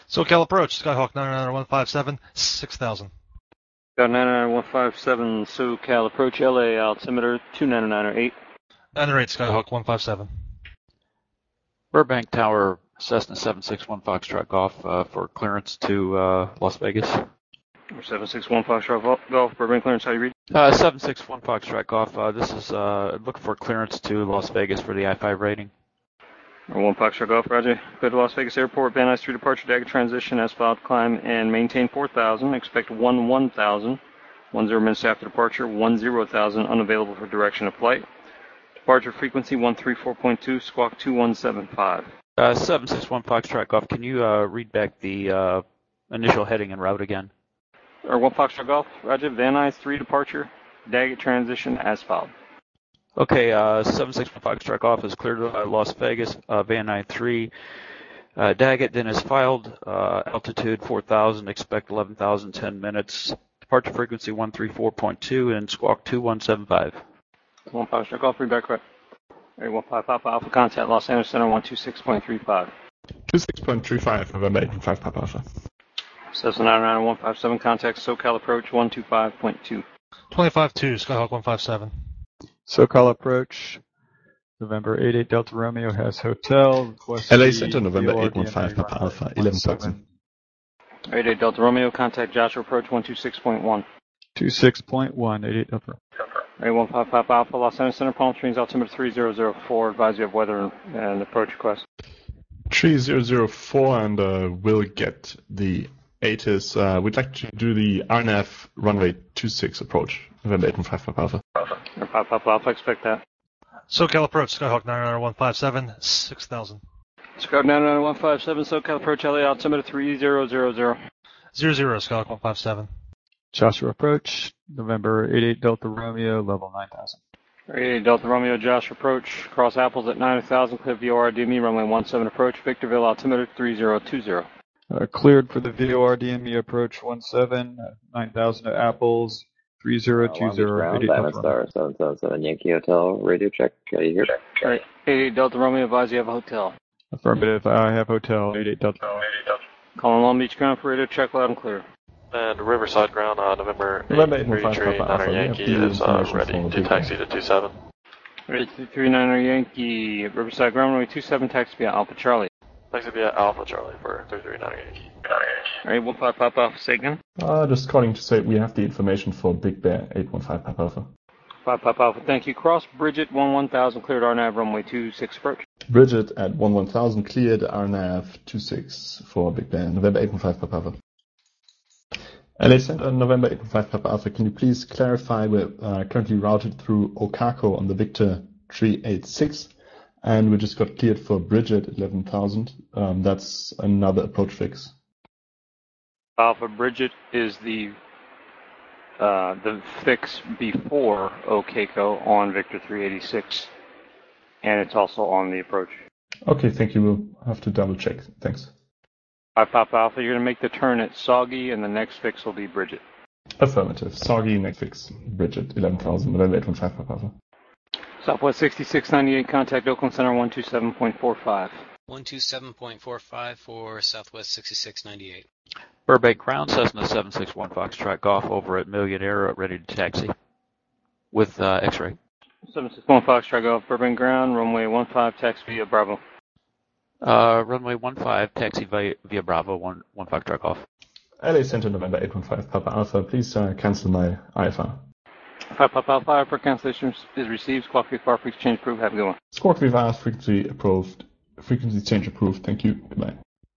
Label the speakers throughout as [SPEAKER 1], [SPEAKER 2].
[SPEAKER 1] SoCal approach, Skyhawk 99157, 6000.
[SPEAKER 2] Got 99157, SoCal approach, LA altimeter 299.8.
[SPEAKER 1] 908, Skyhawk 157.
[SPEAKER 3] Burbank Tower, Cessna 761 Foxtrot Golf for clearance to Las Vegas.
[SPEAKER 2] 761 Foxtrot Golf, Burbank clearance, how do you read?
[SPEAKER 3] 761 Foxtrot Golf, this is looking for clearance to Las Vegas for the I-5 rating.
[SPEAKER 2] 1 Foxtrot Golf, Roger. Go to Las Vegas Airport, Van Nuys 3 departure, Dagger transition, asphalt climb, and maintain 4,000. Expect 1,000. 10 minutes after departure, 10,000. Unavailable for direction of flight. Departure frequency 134.2, squawk 2175.
[SPEAKER 3] 761 Foxtrot Golf, can you read back the initial heading and route again?
[SPEAKER 2] Or 1 Foxtrot Golf, Roger. Van Nuys 3 departure, Daggett transition, asphalt.
[SPEAKER 3] Okay, 761 Foxtrot Golf is cleared to Las Vegas, Van Nuys 3. Daggett then is filed, altitude 4,000, expect 11,000, 10 minutes. Departure frequency 134.2 and squawk 2175.
[SPEAKER 2] 1 Foxtrot Golf, read back correct. 1 Papa Alpha, contact Los Angeles Center 126.35.
[SPEAKER 4] 26.35, November 815 Papa Alpha.
[SPEAKER 2] Cessna 99157, contact SoCal approach 125.2.
[SPEAKER 1] 25-2, Skyhawk 157.
[SPEAKER 5] SoCal approach, November 88 Delta Romeo has hotel. Request
[SPEAKER 4] LA Center, November 815 Papa Alpha, 11,000.
[SPEAKER 2] 88 Delta Romeo, contact Joshua approach 126.1.
[SPEAKER 5] 26.1, 88 Delta.
[SPEAKER 2] 815 Papa Alpha, Los Angeles Center, Palm Springs, altimeter 3004. Advise you of weather and approach request.
[SPEAKER 4] 3004, and we'll get the ATIS. We'd like to do the RNAV runway 26 approach, November 815 Papa Alpha.
[SPEAKER 2] Papa Alpha, expect that.
[SPEAKER 1] SoCal approach, Skyhawk 99157, 6000.
[SPEAKER 2] Skyhawk 99157, SoCal approach, LA altimeter 3000.
[SPEAKER 1] 00, Skyhawk 157.
[SPEAKER 5] Joshua approach, November 88 Delta Romeo, level 9000.
[SPEAKER 2] 88 Delta Romeo, Joshua approach, cross Apples at 9000, clear VOR DME, runway 17 approach, Victorville altimeter 3020.
[SPEAKER 5] Cleared for the VOR DME approach 17, 9000 at Apples, 3020.
[SPEAKER 6] Diamond 777 Yankee Hotel, radio check, are you here?
[SPEAKER 2] Alright, 88 Delta Romeo, advise you have a hotel.
[SPEAKER 5] Affirmative, I have hotel, 88 Delta.
[SPEAKER 2] Calling Long Beach ground for radio check, loud and clear.
[SPEAKER 7] And Riverside ground, November
[SPEAKER 4] 835
[SPEAKER 7] Niner Yankee is ready to taxi to 27.
[SPEAKER 2] 339er Yankee, Riverside ground, runway 27, taxi via Alpha Charlie.
[SPEAKER 7] Taxi via Alpha Charlie for 339er Yankee.
[SPEAKER 2] Alright, 15 Papa Alpha, say again.
[SPEAKER 4] Just calling to say we have the information for Big Bear 815 Papa Alpha.
[SPEAKER 2] 5 Papa Alpha, thank you. Cross Bridget 1000, cleared RNAV runway 26 approach.
[SPEAKER 4] Bridget at 11,000, cleared RNAV 26 for Big Bear, November 815 Papa Alpha. LA Center, November 815 Papa Alpha, can you please clarify we're currently routed through Okako on the Victor 386, and we just got cleared for Bridget 11,000. That's another approach fix.
[SPEAKER 2] Alpha Bridget is the fix before Okako on Victor 386, and it's also on the approach.
[SPEAKER 4] Okay, thank you. We'll have to double check. Thanks.
[SPEAKER 2] 5 Papa Alpha, you're going to make the turn at Soggy, and the next fix will be Bridget.
[SPEAKER 4] Affirmative. Soggy, next fix. Bridget 11,000, November 815 Papa Alpha.
[SPEAKER 2] Southwest 6698, contact Oakland Center 127.45.
[SPEAKER 8] 127.45 for Southwest 6698.
[SPEAKER 3] Burbank ground, Cessna 761 Foxtrot Golf over at Millionaire, ready to taxi with X-ray.
[SPEAKER 2] 761 Foxtrot Golf, Burbank ground, runway 15, taxi via Bravo.
[SPEAKER 3] Runway 15, taxi via Bravo, 1 Foxtrot Golf.
[SPEAKER 4] LA Center, November 815 Papa Alpha, please cancel my IFR.
[SPEAKER 2] 5 Papa Alpha, IFR cancellation is received. Squawk VFR, frequency change approved. Have a good one.
[SPEAKER 4] Squawk VFR, frequency approved. Frequency change approved. Thank you. Goodbye.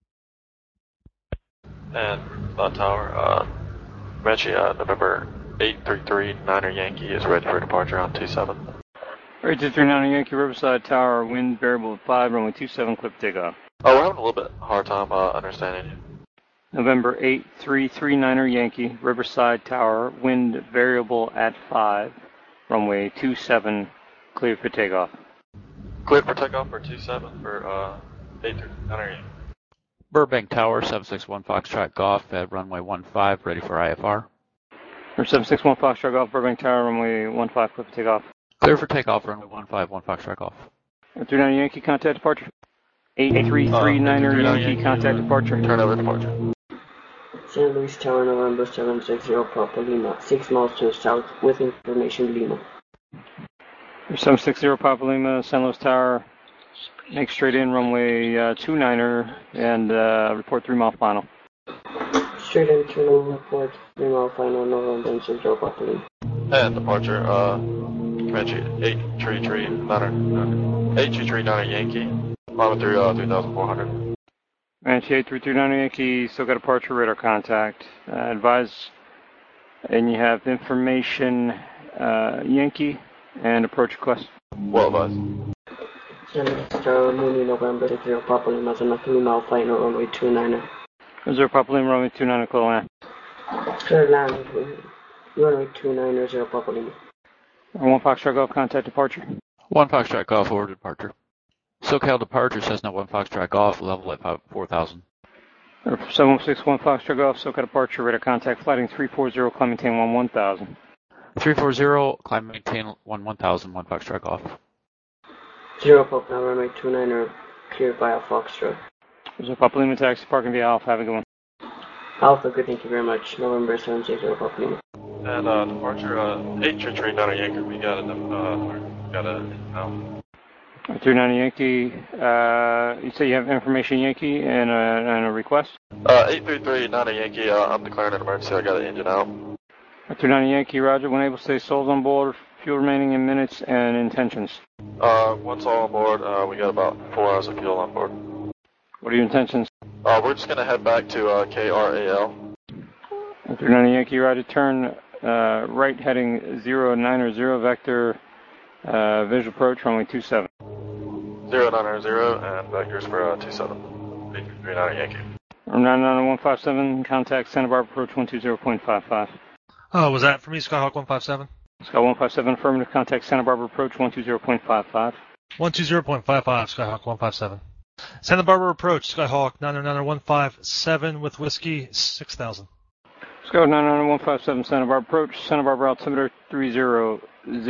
[SPEAKER 7] And Cloud Tower, Reggie, November 833 Niner Yankee is ready for departure on 27.
[SPEAKER 2] 839 Yankee, Riverside Tower, wind variable at 5, runway 27, clip takeoff.
[SPEAKER 7] Oh, we're having a little bit hard time understanding you.
[SPEAKER 2] November 8339er Yankee, Riverside Tower, wind variable at 5, runway 27, clear for takeoff.
[SPEAKER 7] Cleared for takeoff for 27 for 839er Yankee.
[SPEAKER 3] Burbank Tower, 761 Foxtrot Golf at runway 15, ready for IFR.
[SPEAKER 2] 761 Foxtrot Golf, Burbank Tower, runway 15, clear for takeoff.
[SPEAKER 3] Clear for takeoff, runway 15, 1 Foxtrot Golf.
[SPEAKER 2] 39 Yankee, contact departure. 8339er Yankee, contact departure.
[SPEAKER 7] Turnover departure.
[SPEAKER 9] San Luis Tower, November 760, Papa Lima, 6 miles to the south with information Lima.
[SPEAKER 2] 760 Papa Lima, San Luis Tower, make straight in, runway 29er, and report 3 mile final.
[SPEAKER 9] Straight in, turn report 3 mile final, November 60, Papa Lima.
[SPEAKER 7] And departure, Comanche 833 Yankee, Lima through 3,400.
[SPEAKER 2] Comanche 8339 Yankee, still got departure radar contact. Advise, and you have information Yankee and approach request.
[SPEAKER 7] Well advised.
[SPEAKER 9] San Luis Tower, Mooney, November 60, Papa Lima, on a 3 mile final, runway 29er.
[SPEAKER 2] 0 Papa Lima, runway 29er, clear land.
[SPEAKER 9] Clear land, runway 29er, 0 Papa Lima.
[SPEAKER 2] 1 Foxtrot Golf, contact departure.
[SPEAKER 3] 1 Foxtrot Golf, over departure. SoCal departure, Cessna 1 Foxtrot Golf, level at 4,000.
[SPEAKER 2] 7161 Foxtrot Golf, SoCal departure, radar contact, flighting 340, climb maintain 1000.
[SPEAKER 3] 340, climb maintain 1000, 1 Foxtrot Golf.
[SPEAKER 9] 0 Papa Lima, runway 29er, cleared via Foxtrot.
[SPEAKER 2] 0 Papa Lima, taxi, parking via Alpha, have a good one.
[SPEAKER 9] Alpha, good, thank you very much. November 760, Papa Lima.
[SPEAKER 7] And departure 8339 Yankee, we got a
[SPEAKER 2] 39 Yankee, you say you have information Yankee and a request?
[SPEAKER 7] 833 Yankee, I'm declaring an emergency, I got an engine out.
[SPEAKER 2] 39 Yankee, roger, when able to stay souls on board, fuel remaining in minutes, and intentions.
[SPEAKER 7] Once all on board, we got about 4 hours of fuel on board.
[SPEAKER 2] What are your intentions?
[SPEAKER 7] We're just gonna head back to KRAL.
[SPEAKER 2] 39 Yankee, roger, turn right heading 090 vector, visual approach, runway 27.
[SPEAKER 7] 090 and vectors for 27. 839 Yankee.
[SPEAKER 2] 99157, contact Santa Barbara approach 120.55.
[SPEAKER 1] Oh, was that for me, Skyhawk 157?
[SPEAKER 2] Sky 157, affirmative, contact Santa Barbara approach 120.55.
[SPEAKER 1] 120.55, Skyhawk 157. Santa Barbara approach, Skyhawk 99157 with whiskey 6,000.
[SPEAKER 2] Sky 99157, Santa Barbara approach, Santa Barbara altimeter 3000.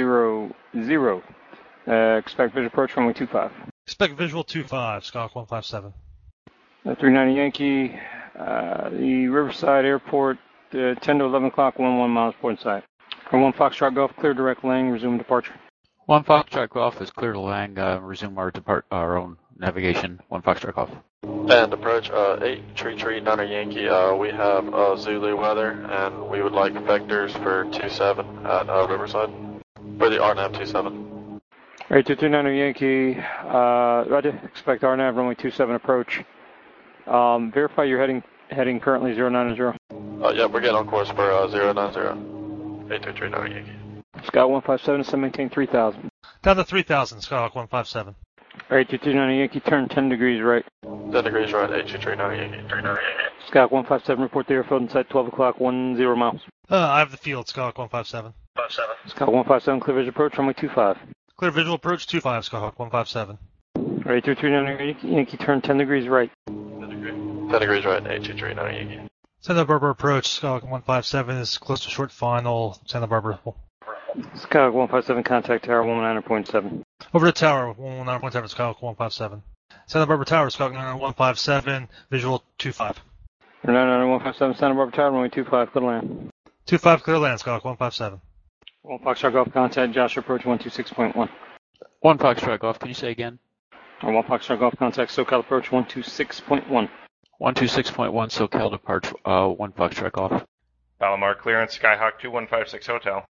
[SPEAKER 2] Expect visual approach runway 25.
[SPEAKER 1] Expect visual 25, Skyhawk 157.
[SPEAKER 2] 390 Yankee, the Riverside Airport, 10 to 11 o'clock, 11 miles port side. 1 Foxtrot Golf, clear direct Lang, resume departure.
[SPEAKER 3] 1 Foxtrot Golf is clear to Lang, resume our own navigation. 1 Foxtrot Golf.
[SPEAKER 7] And approach 8339 Yankee, we have Zulu weather, and we would like vectors for 27 at Riverside, for the RNAV 27.
[SPEAKER 2] 8239 Yankee, roger, expect RNAV runway 27 approach. Verify you're heading currently 090.
[SPEAKER 7] Yeah, we're getting on course for 090. 8239 Yankee.
[SPEAKER 2] Scott 157, so maintain 3000.
[SPEAKER 1] Down to 3,000, Skyhawk 157.
[SPEAKER 2] 8229 Yankee, turn 10 degrees right.
[SPEAKER 7] 10 degrees right, 8239 Yankee.
[SPEAKER 2] Scott 157, report the airfield inside 12 o'clock, 10 miles.
[SPEAKER 1] I have the field, Skyhawk 157.
[SPEAKER 2] Scott 157, clear visual approach, runway 25.
[SPEAKER 1] Clear visual approach 25, Skyhawk 157.
[SPEAKER 2] 8239 Yankee, turn 10 degrees right.
[SPEAKER 7] 10 degrees right, 8239 Yankee.
[SPEAKER 1] Santa Barbara approach, Skyhawk 157 is close to short final, Santa Barbara.
[SPEAKER 2] Skyhawk 157, contact tower 119.7.
[SPEAKER 1] Over to tower, 119.7, Skyhawk 157. Santa Barbara tower, Skyhawk 157, visual 25.
[SPEAKER 2] 99157, Santa Barbara tower, runway 25, clear land.
[SPEAKER 1] 25, clear land, Skyhawk 157.
[SPEAKER 2] 1 Foxtrot Golf, contact Joshua approach 126.1.
[SPEAKER 3] 1 Foxtrot Golf, can you say again?
[SPEAKER 2] 1 Foxtrot Golf, contact SoCal approach 126.1.
[SPEAKER 3] 126.1, SoCal departure, 1 Foxtrot Golf.
[SPEAKER 10] Palomar clearance, Skyhawk 2156 Hotel.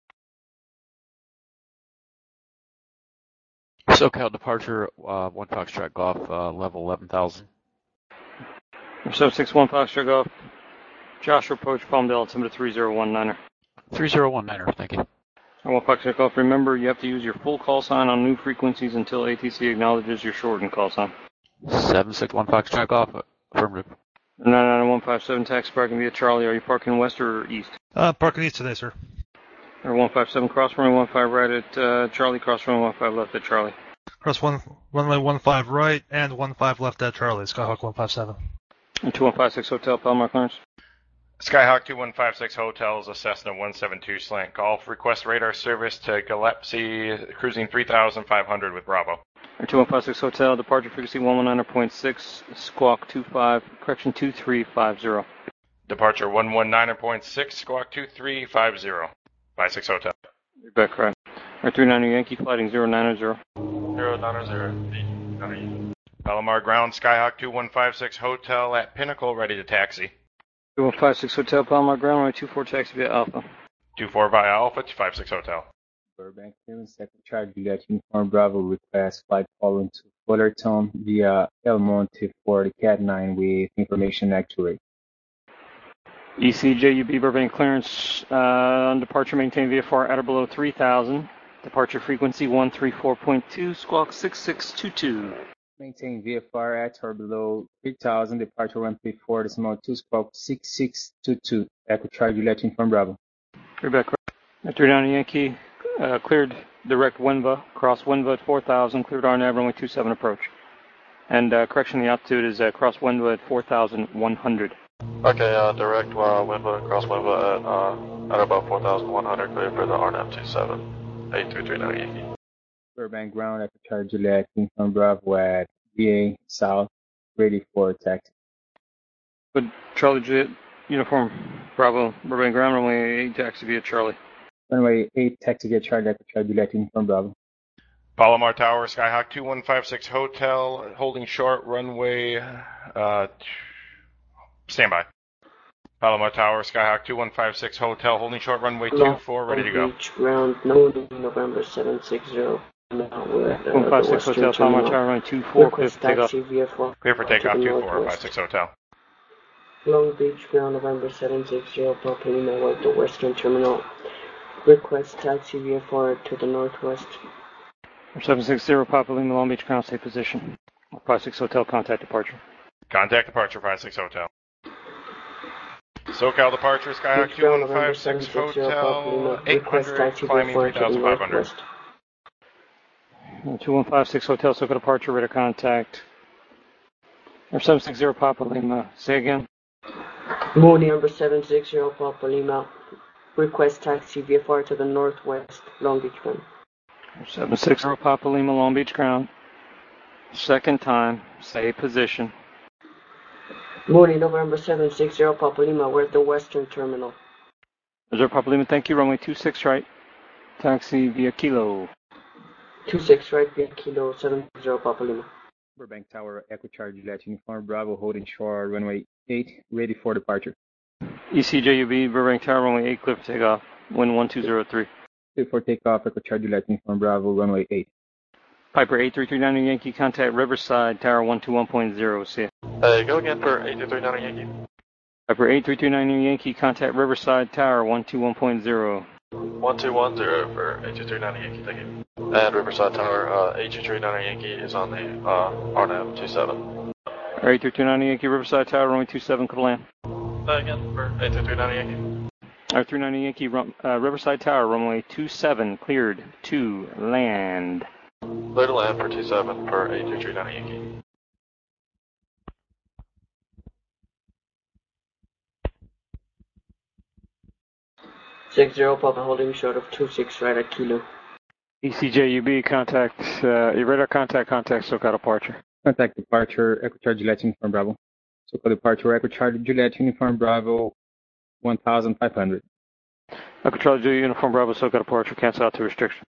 [SPEAKER 3] SoCal departure, 1 Foxtrot Golf, level 11,000.
[SPEAKER 2] 761 Foxtrot Golf, Joshua approach Palmdale, altimeter 3019.
[SPEAKER 3] 3019, thank you.
[SPEAKER 2] 1 Foxtrot Golf, remember you have to use your full call sign on new frequencies until ATC acknowledges your shortened call sign.
[SPEAKER 3] 761 Foxtrot Golf, affirmative.
[SPEAKER 2] 99157, taxi parking via Charlie. Are you parking west or east?
[SPEAKER 1] Parking east today, sir.
[SPEAKER 2] Or 157 cross runway 15 right at Charlie, cross runway 15 left at Charlie.
[SPEAKER 1] Cross runway 15 right and 15 left at Charlie, Skyhawk 157.
[SPEAKER 2] And 2156 Hotel, Palomar clearance.
[SPEAKER 10] Skyhawk 2156 Hotel is a Cessna 172 slant golf. Request radar service to Gillespie, cruising 3,500 with Bravo.
[SPEAKER 2] 2156 Hotel, departure frequency 119.6, squawk 2350.
[SPEAKER 10] Departure 119.6, squawk 2350. 56 Hotel.
[SPEAKER 2] Quebec, correct. R39 Yankee, flighting 090.
[SPEAKER 7] 090.
[SPEAKER 10] Palomar Ground, Skyhawk 2156 Hotel at Pinnacle, ready to taxi.
[SPEAKER 2] 2156 Hotel, Palomar Ground, runway 24, taxi via Alpha.
[SPEAKER 10] 24 via Alpha, 56 Hotel.
[SPEAKER 11] Burbank, Secretary Juliet Uniform Bravo request flight following to Fullerton via El Monte for the Cat 9 with information accurate.
[SPEAKER 2] ECJUB Burbank clearance on departure maintain VFR at or below 3,000. Departure frequency 134.2, squawk 6622.
[SPEAKER 11] Maintain VFR at or below 3,000. Departure 134.2, squawk 6622. Echo Charlie Juliet Uniform Bravo.
[SPEAKER 2] Quebec, 39 Yankee, cleared direct Winva, cross Winva at 4,000, cleared RNAV runway 27 approach. And correction, the altitude is cross Winva at 4,100.
[SPEAKER 7] Okay, direct Winva, cross Winva at about 4,100, clear for the RNAV 27, 8339 Yankee.
[SPEAKER 11] Burbank ground, Echo Charlie Juliet Uniform Bravo at VA South, ready for taxi.
[SPEAKER 2] Good, Charlie Juliet Uniform Bravo, Burbank ground, runway 8, taxi via Charlie.
[SPEAKER 11] Runway 8, taxi via Charlie, Echo Charlie Juliet Uniform Bravo.
[SPEAKER 10] Palomar Tower, Skyhawk 2156 Hotel, holding short, runway, standby. Palomar Tower, Skyhawk 2156 Hotel, holding short, runway 24, ready to go.
[SPEAKER 9] Beach ground, November 760.
[SPEAKER 2] 156 Hotel, Palomar Tower, runway 24, clear for takeoff.
[SPEAKER 10] Clear for takeoff, 2456 Hotel.
[SPEAKER 9] Long Beach ground, November 760, Papa Lima, the Western Terminal. Request taxi VFR to the northwest.
[SPEAKER 2] 760 Papa Lima, Long Beach ground, safe position. 56 Hotel, contact departure.
[SPEAKER 10] Contact departure, 56 Hotel. SoCal departure, Skyhawk 2156 Hotel, 800, climbing 3,500.
[SPEAKER 2] 2156 Hotel, SoCal departure, radar contact. 760 Papa Lima, say again.
[SPEAKER 9] Morning number 760 Papa Lima. Request taxi VFR to the northwest, Long Beach ground.
[SPEAKER 2] 760 Papa Lima, Long Beach ground. Second time, say position.
[SPEAKER 9] Morning November 760 Papa Lima, we're at the Western Terminal.
[SPEAKER 2] Reserve Papa Lima, thank you, runway 26 right. Taxi via Kilo.
[SPEAKER 9] 26 right via Kilo, 70 Papa Lima.
[SPEAKER 11] Burbank Tower, Echo Charlie Juliet Uniform Bravo, holding shore, runway 8, ready for departure.
[SPEAKER 2] ECJUB, Burbank Tower, runway 8, clear for takeoff, wind 1203.
[SPEAKER 11] Clear for takeoff, Echo Charlie Juliet Uniform Bravo, runway 8.
[SPEAKER 2] Piper 8339 Yankee, contact Riverside, Tower 121.0, see ya.
[SPEAKER 7] Hey, go again for 8339 Yankee.
[SPEAKER 2] Piper 8339 Yankee, contact Riverside, Tower 121.0.
[SPEAKER 7] 1210 for 8239 Yankee, thank you. And Riverside Tower, 8239 Yankee is on the RNAV 27.
[SPEAKER 2] 8329 Yankee, Riverside Tower, runway 27, could land.
[SPEAKER 7] Again for 8239 Yankee.
[SPEAKER 2] 390 Yankee, Riverside Tower, runway 27, cleared to land.
[SPEAKER 7] Clear to land for 27 for 8239 Yankee.
[SPEAKER 9] Six zero Papa holding short of 26 right at Kilo.
[SPEAKER 2] ECJUB, contact, your radar contact SoCal departure.
[SPEAKER 11] Contact departure, Echo Charlie Juliet Uniform Bravo. SoCal departure, Echo Charlie Juliet Uniform Bravo, 1,500.
[SPEAKER 2] Echo Charlie Juliet Uniform Bravo, SoCal departure, cancel out to restriction.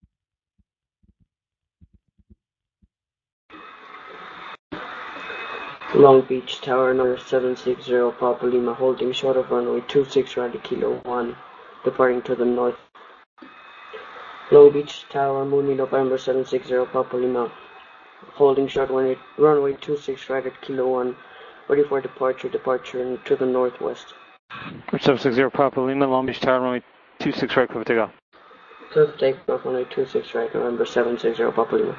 [SPEAKER 9] Long Beach Tower, number 760 Papa Lima, holding short of runway 26 right at Kilo 1, departing to the north. Long Beach Tower, Mooney, November 760 Papa Lima, holding short runway 26 right at Kilo 1, ready for departure to the northwest.
[SPEAKER 2] 760 Papa Lima, Long Beach Tower, runway 26 right, clear for takeoff.
[SPEAKER 9] Clear for takeoff, runway 26 right, November 760 Papa Lima.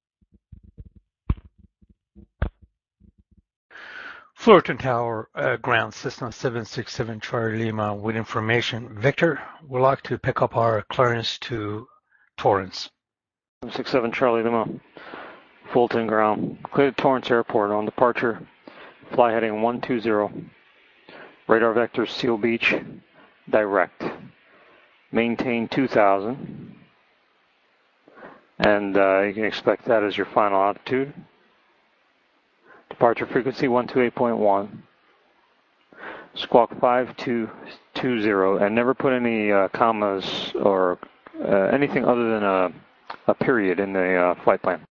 [SPEAKER 1] Fullerton Tower, ground Cessna 767 Charlie Lima with information. Victor, we'd like to pick up our clearance to Torrance.
[SPEAKER 2] 767 Charlie Lima, Fulton ground. Clear to Torrance Airport on departure. Fly heading 120. Radar vector Seal Beach, direct. Maintain 2,000. And you can expect that as your final altitude. Departure frequency 128.1. Squawk 5220, and never put any commas or anything other than a period in the flight plan.